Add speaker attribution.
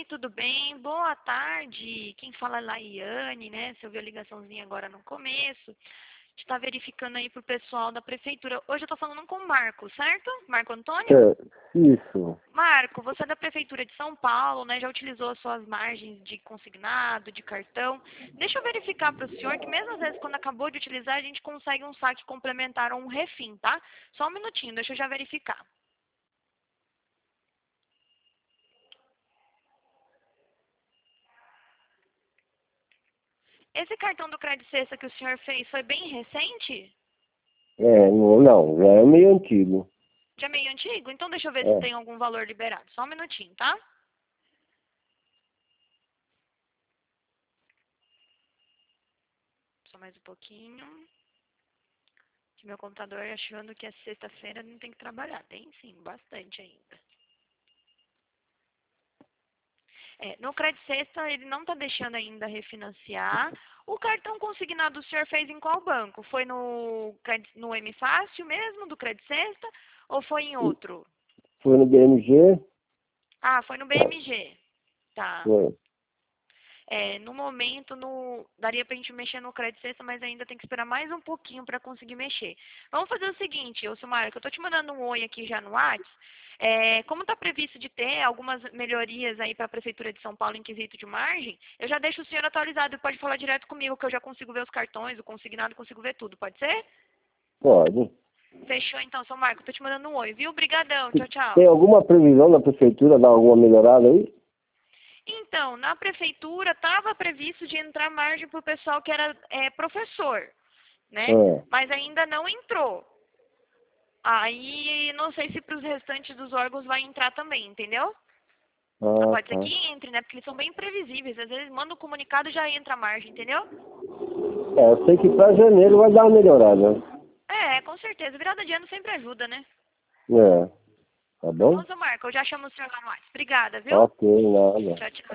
Speaker 1: tudo bem? Boa tarde. Quem fala é Laiane, né? Você ouviu a ligaçãozinha agora no começo. A gente está verificando aí pro pessoal da prefeitura. Hoje eu tô falando com o Marco, certo? Marco Antônio?
Speaker 2: Isso.
Speaker 1: Marco, você é da prefeitura de São Paulo, né? Já utilizou as suas margens de consignado, de cartão. Deixa eu verificar para o senhor que mesmo às vezes quando acabou de utilizar, a gente consegue um saque complementar ou um refim, tá? Só um minutinho, deixa eu já verificar. Esse cartão do Crédito Sexta que o senhor fez foi bem recente?
Speaker 2: Não, já é meio antigo.
Speaker 1: Já é meio antigo? Então deixa eu ver se
Speaker 2: É.
Speaker 1: tem algum valor liberado. Só um minutinho, tá? Só mais um pouquinho. Que meu computador achando que é sexta-feira não tem que trabalhar. Tem sim, bastante ainda. No Crédito Sexta ele não está deixando ainda refinanciar. O cartão consignado o senhor fez em qual banco? Foi no M Fácil mesmo, do Crédito Sexta? Ou foi em outro?
Speaker 2: Foi no BMG?
Speaker 1: Ah, foi no BMG. Tá.
Speaker 2: Foi.
Speaker 1: No momento, daria pra gente mexer no Crédito Sexta, mas ainda tem que esperar mais um pouquinho para conseguir mexer. Vamos fazer o seguinte, ô Silmar, que eu tô te mandando um oi aqui já no WhatsApp. Como está previsto de ter algumas melhorias aí para a Prefeitura de São Paulo em quesito de margem, eu já deixo o senhor atualizado e pode falar direto comigo, que eu já consigo ver os cartões, o consignado, consigo ver tudo. Pode ser?
Speaker 2: Pode.
Speaker 1: Fechou então, seu Marco. Tô te mandando um oi, viu? Obrigadão. Tchau,
Speaker 2: Tem
Speaker 1: tchau.
Speaker 2: alguma previsão da prefeitura dar alguma melhorada aí?
Speaker 1: Então, na prefeitura estava previsto de entrar margem para o pessoal que era professor, né?
Speaker 2: É.
Speaker 1: Mas ainda não entrou. Aí, não sei se para os restantes dos órgãos vai entrar também, entendeu?
Speaker 2: Ah,
Speaker 1: Pode ser
Speaker 2: tá.
Speaker 1: que entre, né? Porque eles são bem imprevisíveis. Às vezes manda um comunicado e já entra a margem, entendeu?
Speaker 2: Eu sei que para janeiro vai dar uma melhorada.
Speaker 1: Com certeza. Virada de ano sempre ajuda, né?
Speaker 2: É. Tá
Speaker 1: Tá bom,
Speaker 2: bom?
Speaker 1: seu Marco? Eu já chamo o senhor lá mais. Obrigada, viu?
Speaker 2: Ok, nada.
Speaker 1: Tchau, tchau.